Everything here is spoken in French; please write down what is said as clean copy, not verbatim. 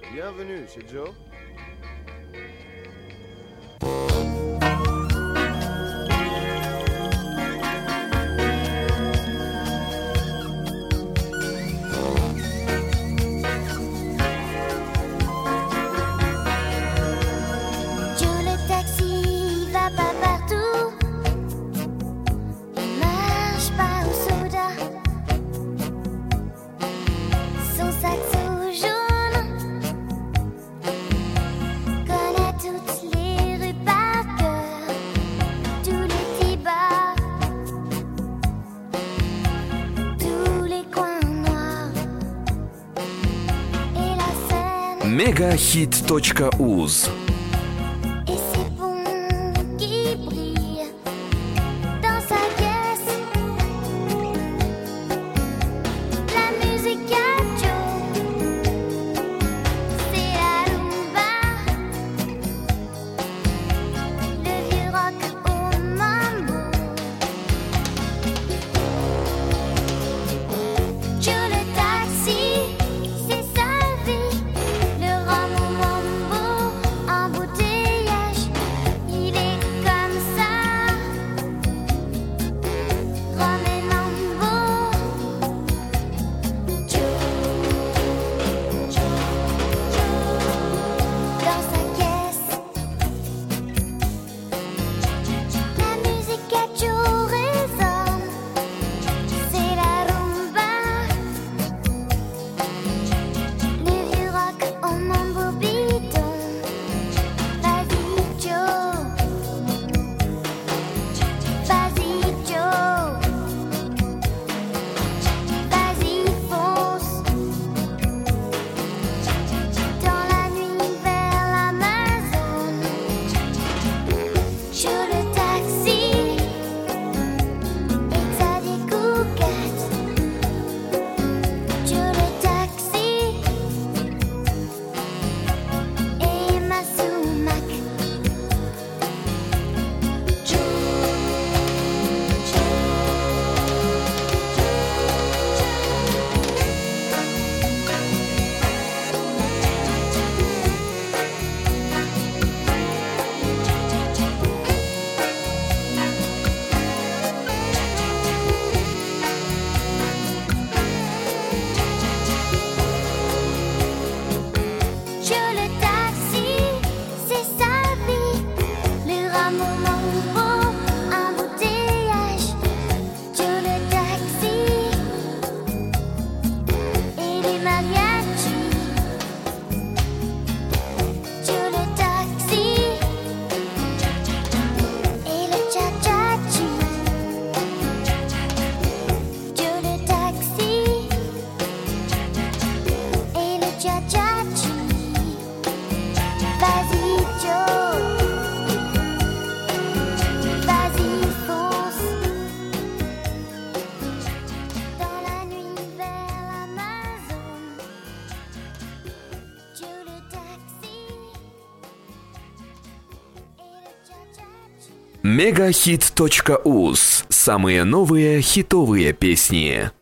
Bienvenue chez Joe. Joe le taxi va pas partout, il marche pas au soda. Son saxo jaune connaît toutes les rues par cœur, tous les petits bars, tous les coins noirs et la scène. Megahit.uz. Et ces ponts qui brillent dans sa caisse. La musique à Joe, c'est la rumba. Le vieux rock au mambo. Joe le taxi, c'est sa vie. Le rhum au mambo, embouteillage, il est comme ça. Rhum et mambo, Joe, dans sa caisse. La musique à Joe résonne, c'est la rumba. Le vieux rock au mambo bidon. Vas-y Joe, vas-y Joe, vas-y fonce. Dans la nuit vers l'Amazone, Joe le taxi et Xavier Cugat. Joe le taxi et Emma Sumac. Joe le taxi, c'est sa vie. Le rhum au mambo, embouteillage. Joe le taxi et les mariachis. Joe le taxi et le cha-cha-chi. Joe le taxi et le cha-cha-chi. Vas-y Joe, vas-y fonce. Dans la nuit vers l'Amazone, Joe le taxi et le cha-cha-chi. Megahit.uz. Самые новые хитовые песни.